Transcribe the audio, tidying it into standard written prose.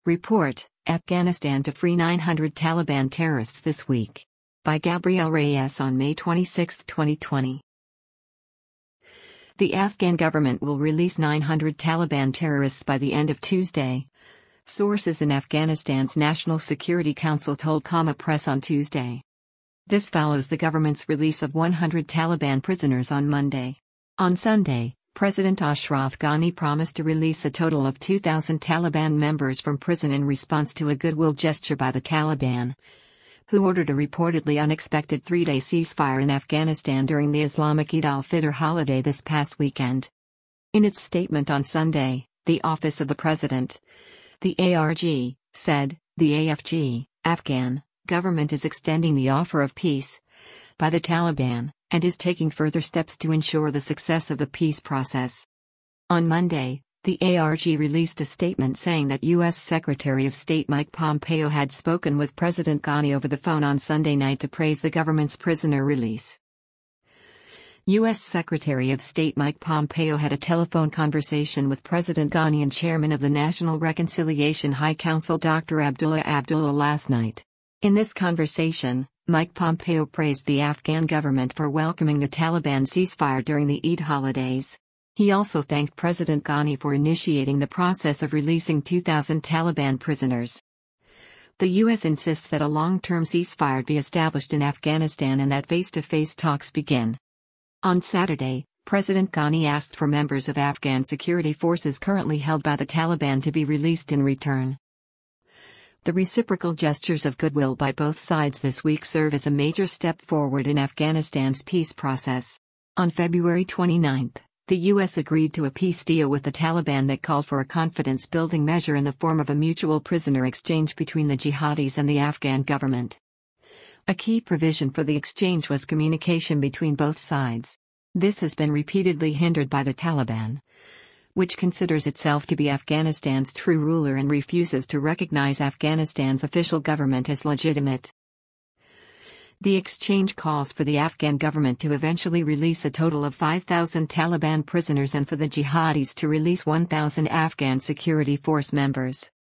Report, Afghanistan to free 900 Taliban terrorists this week. By Gabriel Reyes on May 26, 2020. The Afghan government will release 900 Taliban terrorists by the end of Tuesday. Sources in Afghanistan's National Security Council told Comma Press on Tuesday. This follows the government's release of 100 Taliban prisoners on Monday. On Sunday, President Ashraf Ghani promised to release a total of 2,000 Taliban members from prison in response to a goodwill gesture by the Taliban, who ordered a reportedly unexpected three-day ceasefire in Afghanistan during the Islamic Eid al-Fitr holiday this past weekend. In its statement on Sunday, the Office of the President, the ARG, said, the AFG, Afghan government is extending the offer of peace by the Taliban, and is taking further steps to ensure the success of the peace process. On Monday, the ARG released a statement saying that U.S. Secretary of State Mike Pompeo had spoken with President Ghani over the phone on Sunday night to praise the government's prisoner release. U.S. Secretary of State Mike Pompeo had a telephone conversation with President Ghani and Chairman of the National Reconciliation High Council Dr. Abdullah Abdullah last night. In this conversation, Mike Pompeo praised the Afghan government for welcoming the Taliban ceasefire during the Eid holidays. He also thanked President Ghani for initiating the process of releasing 2,000 Taliban prisoners. The U.S. insists that a long-term ceasefire be established in Afghanistan and that face-to-face talks begin. On Saturday, President Ghani asked for members of Afghan security forces currently held by the Taliban to be released in return. The reciprocal gestures of goodwill by both sides this week serve as a major step forward in Afghanistan's peace process. On February 29, the U.S. agreed to a peace deal with the Taliban that called for a confidence-building measure in the form of a mutual prisoner exchange between the jihadis and the Afghan government. A key provision for the exchange was communication between both sides. This has been repeatedly hindered by the Taliban, which considers itself to be Afghanistan's true ruler and refuses to recognize Afghanistan's official government as legitimate. The exchange calls for the Afghan government to eventually release a total of 5,000 Taliban prisoners and for the jihadis to release 1,000 Afghan security force members.